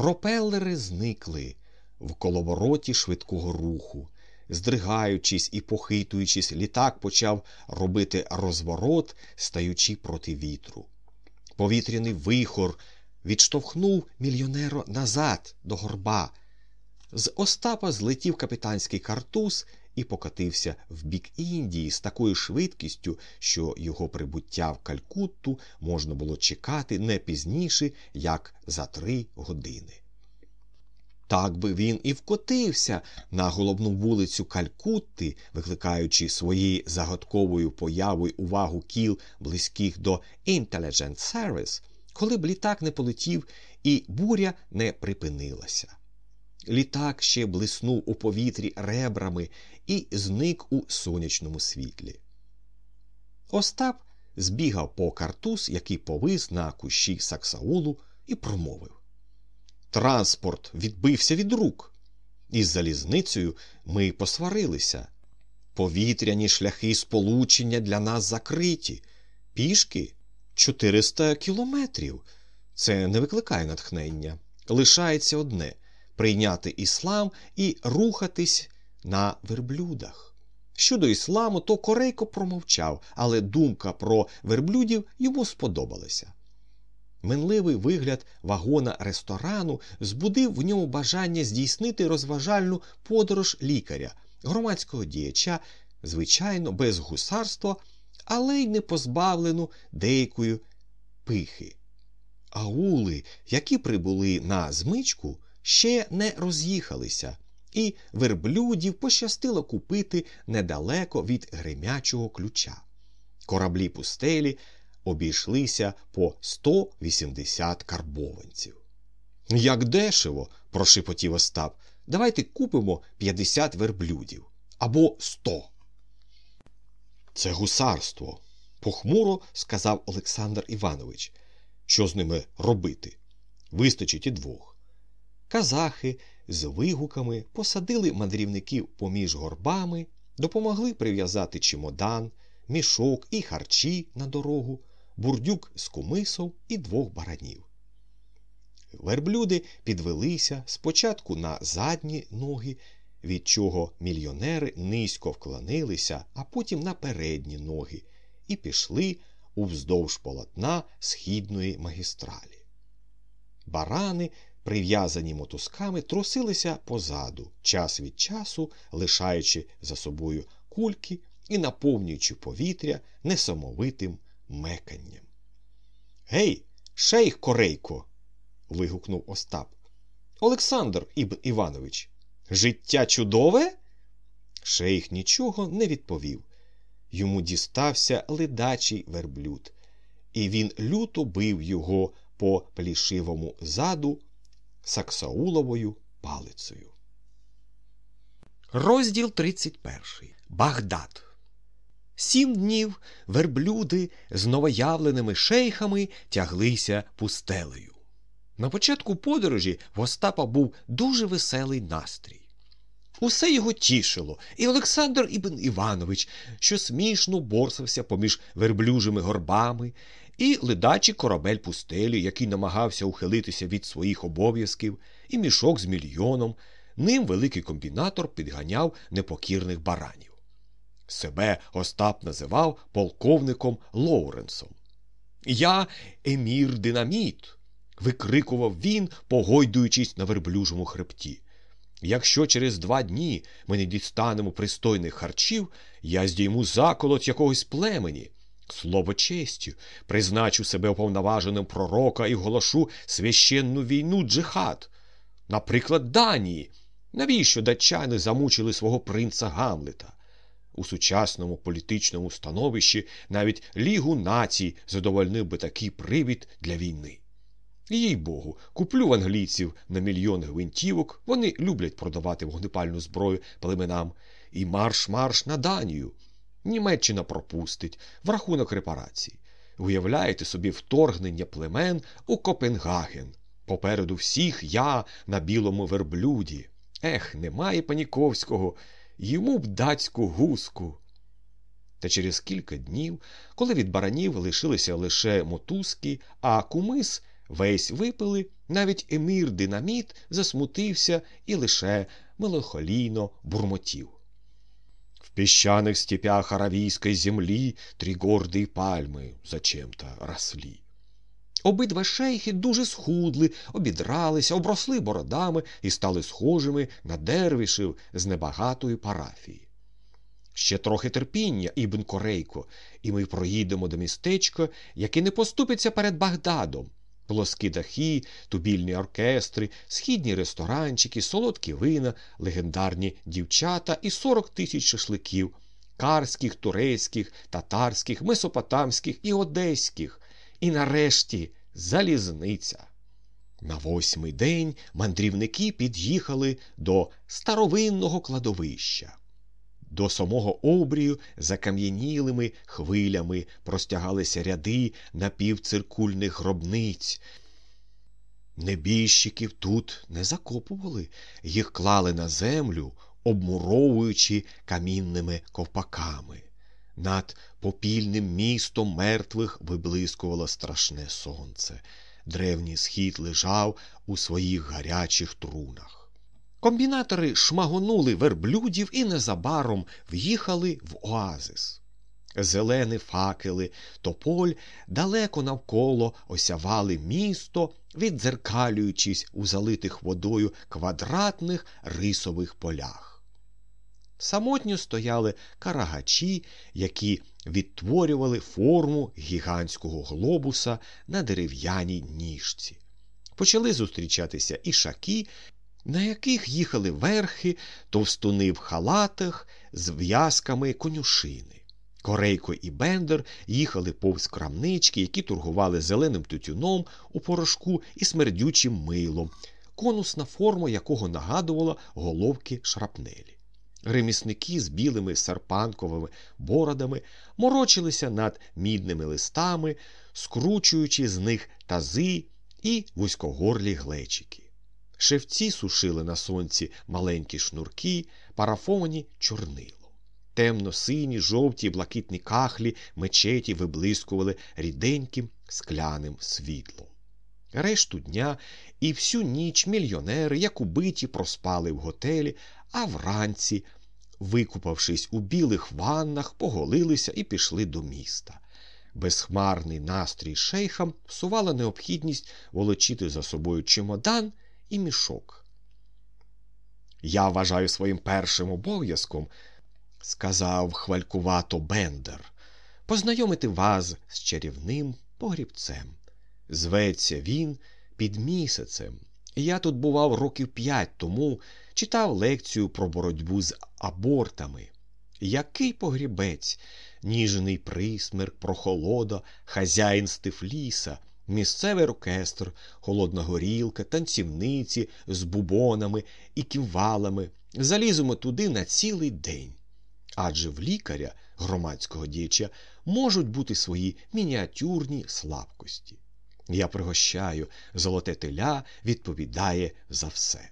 Пропелери зникли в коловороті швидкого руху. Здригаючись і похитуючись, літак почав робити розворот, стаючи проти вітру. Повітряний вихор відштовхнув мільйонера назад до горба. З Остапа злетів капітанський картуз і покотився в бік Індії з такою швидкістю, що його прибуття в Калькутту можна було чекати не пізніше, як за 3 години. Так би він і вкотився на головну вулицю Калькутти, викликаючи своєю загадковою появою увагу кіл, близьких до Intelligence Service, коли б літак не полетів і буря не припинилася. Літак ще блиснув у повітрі ребрами і зник у сонячному світлі. Остап збігав по картуз, який повис на кущі саксаулу, і промовив: «Транспорт відбився від рук. Із залізницею ми посварилися. Повітряні шляхи сполучення для нас закриті. Пішки 400 кілометрів. Це не викликає натхнення. Лишається одне – прийняти іслам і рухатись на верблюдах». Щодо ісламу, то Корейко промовчав, але думка про верблюдів йому сподобалася. Минливий вигляд вагона-ресторану збудив в ньому бажання здійснити розважальну подорож лікаря, громадського діяча, звичайно, без гусарства, але й не позбавлену деякої пихи. Аули, які прибули на змичку, ще не роз'їхалися, і верблюдів пощастило купити недалеко від Гремячого Ключа. Кораблі пустелі обійшлися по 180 карбованців. «Як дешево!» – прошепотів Остап. «Давайте купимо 50 верблюдів. Або 100». «Це гусарство», – похмуро сказав Олександр Іванович. «Що з ними робити? Вистачить і 2». Казахи з вигуками посадили мандрівників поміж горбами, допомогли прив'язати чемодан, мішок і харчі на дорогу, бурдюк з кумисом і 2 баранів. Верблюди підвелися спочатку на задні ноги, від чого мільйонери низько вклонилися, а потім на передні ноги, і пішли уздовж полотна східної магістралі. Барани, прив'язані мотузками, трусилися позаду, час від часу лишаючи за собою кульки і наповнюючи повітря несамовитим меканням. «Гей, шейх Корейко!» – вигукнув Остап. «Олександр Іванович, життя чудове?» Шейх нічого не відповів. Йому дістався ледачий верблюд, і він люто бив його по плішивому заду саксауловою палицею. Розділ 31. Багдад. 7 днів верблюди з новоявленими шейхами тяглися пустелею. На початку подорожі в Остапа був дуже веселий настрій. Усе його тішило, і Олександр Іванович, що смішно борсався поміж верблюжими горбами, і ледачий корабель пустелі, який намагався ухилитися від своїх обов'язків, і мішок з мільйоном. Ним великий комбінатор підганяв непокірних баранів. Себе Остап називав полковником Лоуренсом. «Я емір Динаміт!» – викрикував він, погойдуючись на верблюжому хребті. «Якщо через 2 дні ми не дістанемо пристойних харчів, я здійму заколот якогось племені. Слово честю, призначу себе уповноваженим пророка і вголошу священну війну джихад. Наприклад, Данії. Навіщо датчани замучили свого принца Гамлета? У сучасному політичному становищі навіть Лігу націй задовольнив би такий привід для війни. Їй-богу, куплю в англійців на мільйон гвинтівок, вони люблять продавати вогнепальну зброю племенам, і марш-марш на Данію. Німеччина пропустить в рахунок репарацій. Уявляєте собі вторгнення племен у Копенгаген. Попереду всіх я на білому верблюді. Ех, немає Паніковського, йому б датську гуску». Та через кілька днів, коли від баранів лишилися лише мотузки, а кумис весь випили, Навіть емір Динаміт засмутився і лише меланхолійно бурмотів. В песчаных степях аравийской земли 3 гордые пальмы зачем-то росли. Обидва шейхи дуже схудли, обідралися, обросли бородами і стали схожими на дервішів з небагатої парафії. Ще трохи терпіння, Ібн Корейко, і ми проїдемо до містечка, яке не поступиться перед Багдадом. Плоскі дахи, тубільні оркестри, східні ресторанчики, солодкі вина, легендарні дівчата і 40 тисяч шашликів – карських, турецьких, татарських, месопотамських і одеських. І нарешті залізниця. На 8-й день мандрівники під'їхали до старовинного кладовища. До самого обрію закам'янілими хвилями простягалися ряди напівциркульних гробниць. Небіжчиків тут не закопували, їх клали на землю, обмуровуючи камінними ковпаками. Над попільним містом мертвих виблискувало страшне сонце. Древній схід лежав у своїх гарячих трунах. Комбінатори шмагонули верблюдів і незабаром в'їхали в оазис. Зелені факели тополь далеко навколо осявали місто, віддзеркалюючись у залитих водою квадратних рисових полях. Самотньо стояли карагачі, які відтворювали форму гігантського глобуса на дерев'яній ніжці. Почали зустрічатися ішаки, на яких їхали верхи товстуни в халатах з в'язками конюшини. Корейко і Бендер їхали повз крамнички, які торгували зеленим тютюном у порошку і смердючим милом, конусна форма якого нагадувала головки шрапнелі. Ремісники з білими серпанковими бородами морочилися над мідними листами, скручуючи з них тази і вузькогорлі глечики. Шевці сушили на сонці маленькі шнурки, парафовані чорнилом. Темно-сині, жовті, блакитні кахлі мечеті виблискували ріденьким скляним світлом. Решту дня і всю ніч мільйонери, як убиті, проспали в готелі, а вранці, викупавшись у білих ваннах, поголилися і пішли до міста. Безхмарний настрій шейхам всувала необхідність волочити за собою чемодан і мішок. «Я вважаю своїм першим обов'язком, – сказав хвалькувато Бендер, – познайомити вас з чарівним погрібцем. Зветься він «Під місяцем». Я тут бував років 5 тому, читав лекцію про боротьбу з абортами. Який погрібець! Ніжний присмерк, прохолода, хазяїн з Тифліса, місцевий оркестр, холодна горілка, танцівниці з бубонами і кімвалами. Заліземо туди на цілий день. Адже в лікаря, громадського діяча, можуть бути свої мініатюрні слабкості. Я пригощаю, золоте теля відповідає за все.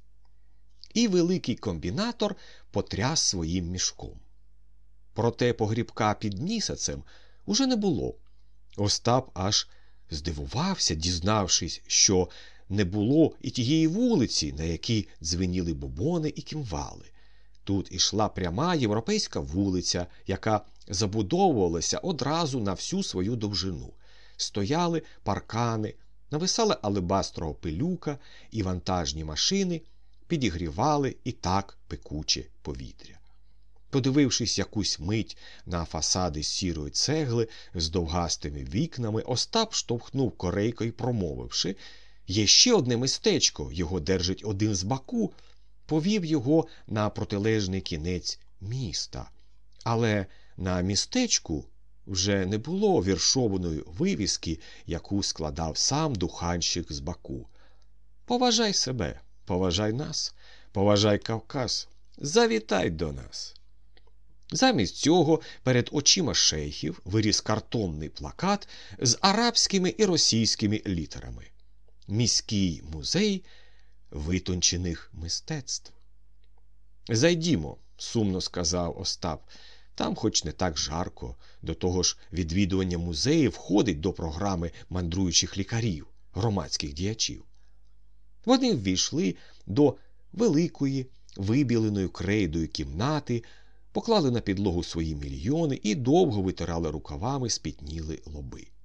І великий комбінатор потряс своїм мішком. Проте погрібка під місяцем уже не було. Остап аж здивувався, дізнавшись, що не було і тієї вулиці, на якій дзвеніли бубони і кімвали. Тут ішла пряма європейська вулиця, яка забудовувалася одразу на всю свою довжину. Стояли паркани, нависала алебастрова пилюка, і вантажні машини підігрівали і так пекуче повітря. Подивившись якусь мить на фасади з сірої цегли з довгастими вікнами, Остап штовхнув Корейко і, промовивши «Є ще одне містечко, його держить один з Баку», повів його на протилежний кінець міста. Але на містечку вже не було віршованої вивіски, яку складав сам духанщик з Баку. «Поважай себе, поважай нас, поважай Кавказ, завітай до нас». Замість цього перед очима шейхів виріс картонний плакат з арабськими і російськими літерами. «Міський музей витончених мистецтв». «Зайдімо», – сумно сказав Остап, – «там хоч не так жарко, до того ж відвідування музеїв входить до програми мандруючих лікарів, громадських діячів». Вони ввійшли до великої, вибіленої крейдою кімнати, поклали на підлогу свої мільйони і довго витирали рукавами спітнілі лоби.